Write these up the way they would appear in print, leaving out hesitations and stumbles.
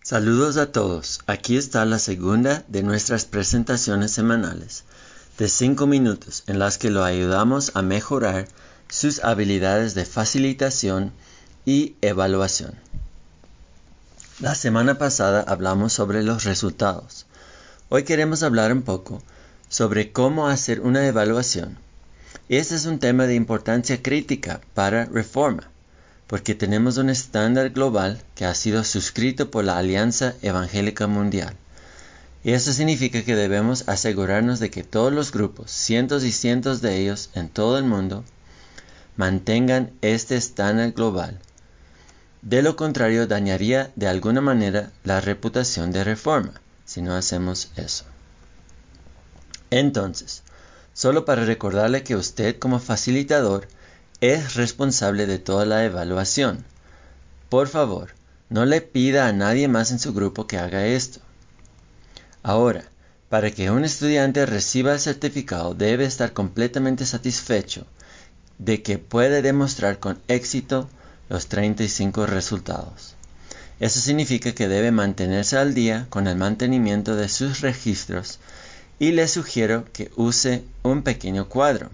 Saludos a todos. Aquí está la segunda de nuestras presentaciones semanales de 5 minutos en las que lo ayudamos a mejorar sus habilidades de facilitación y evaluación. La semana pasada hablamos sobre los resultados. Hoy queremos hablar un poco sobre cómo hacer una evaluación. Este es un tema de importancia crítica para Reforma, porque tenemos un estándar global que ha sido suscrito por la Alianza Evangélica Mundial. Y eso significa que debemos asegurarnos de que todos los grupos, cientos y cientos de ellos en todo el mundo, mantengan este estándar global. De lo contrario, dañaría de alguna manera la reputación de Reforma, si no hacemos eso. Entonces, solo para recordarle que usted como facilitador es responsable de toda la evaluación. Por favor, no le pida a nadie más en su grupo que haga esto. Ahora, para que un estudiante reciba el certificado, debe estar completamente satisfecho de que puede demostrar con éxito los 35 resultados. Eso significa que debe mantenerse al día con el mantenimiento de sus registros y le sugiero que use un pequeño cuadro.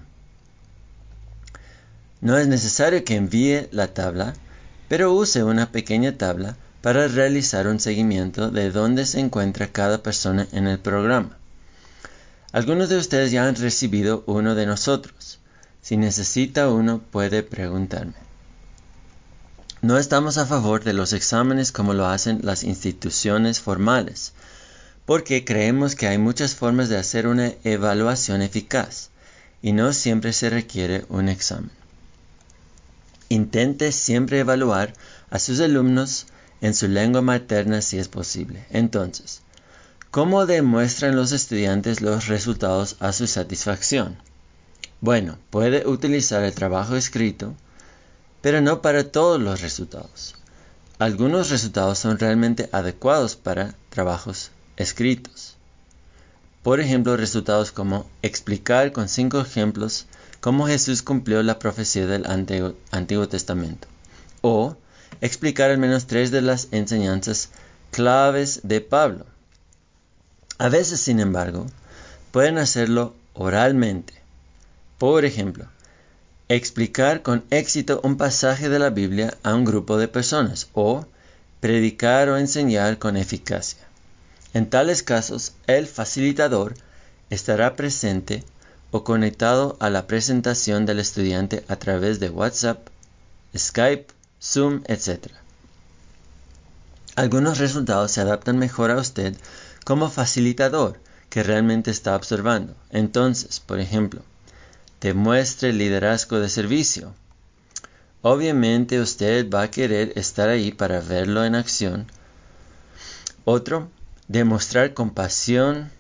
No es necesario que envíe la tabla, pero use una pequeña tabla para realizar un seguimiento de dónde se encuentra cada persona en el programa. Algunos de ustedes ya han recibido uno de nosotros. Si necesita uno, puede preguntarme. No estamos a favor de los exámenes como lo hacen las instituciones formales, porque creemos que hay muchas formas de hacer una evaluación eficaz, y no siempre se requiere un examen. Intente siempre evaluar a sus alumnos en su lengua materna si es posible. Entonces, ¿cómo demuestran los estudiantes los resultados a su satisfacción? Bueno, puede utilizar el trabajo escrito, pero no para todos los resultados. Algunos resultados son realmente adecuados para trabajos escritos. Por ejemplo, resultados como explicar con 5 ejemplos cómo Jesús cumplió la profecía del Antiguo Testamento. O explicar al menos 3 de las enseñanzas claves de Pablo. A veces, sin embargo, pueden hacerlo oralmente. Por ejemplo, explicar con éxito un pasaje de la Biblia a un grupo de personas. O predicar o enseñar con eficacia. En tales casos, el facilitador estará presente o conectado a la presentación del estudiante a través de WhatsApp, Skype, Zoom, etc. Algunos resultados se adaptan mejor a usted como facilitador que realmente está observando. Entonces, por ejemplo, demuestre liderazgo de servicio. Obviamente usted va a querer estar ahí para verlo en acción. Otro, demostrar compasión,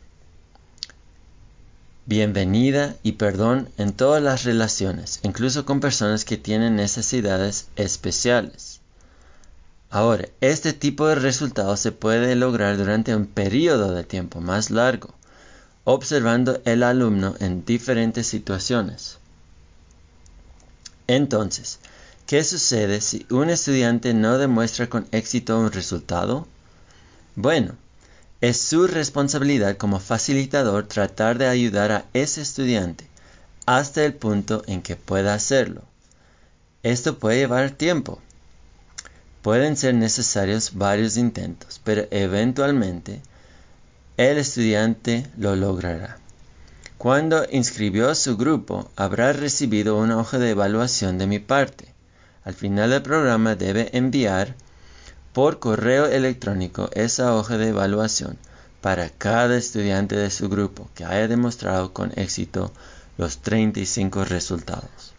bienvenida y perdón en todas las relaciones, incluso con personas que tienen necesidades especiales. Ahora, este tipo de resultados se puede lograr durante un periodo de tiempo más largo, observando el alumno en diferentes situaciones. Entonces, ¿qué sucede si un estudiante no demuestra con éxito un resultado? Bueno, es su responsabilidad como facilitador tratar de ayudar a ese estudiante hasta el punto en que pueda hacerlo. Esto puede llevar tiempo. Pueden ser necesarios varios intentos, pero eventualmente el estudiante lo logrará. Cuando inscribió a su grupo, habrá recibido una hoja de evaluación de mi parte. Al final del programa debe enviar por correo electrónico esa hoja de evaluación para cada estudiante de su grupo que haya demostrado con éxito los 35 resultados.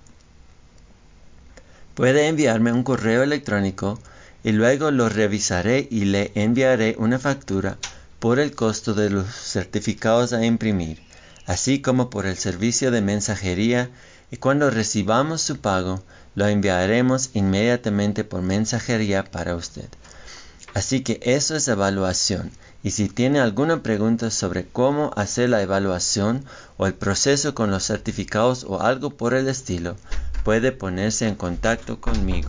Puede enviarme un correo electrónico y luego lo revisaré y le enviaré una factura por el costo de los certificados a imprimir, así como por el servicio de mensajería, y cuando recibamos su pago, lo enviaremos inmediatamente por mensajería para usted. Así que eso es evaluación, y si tiene alguna pregunta sobre cómo hacer la evaluación o el proceso con los certificados o algo por el estilo, puede ponerse en contacto conmigo.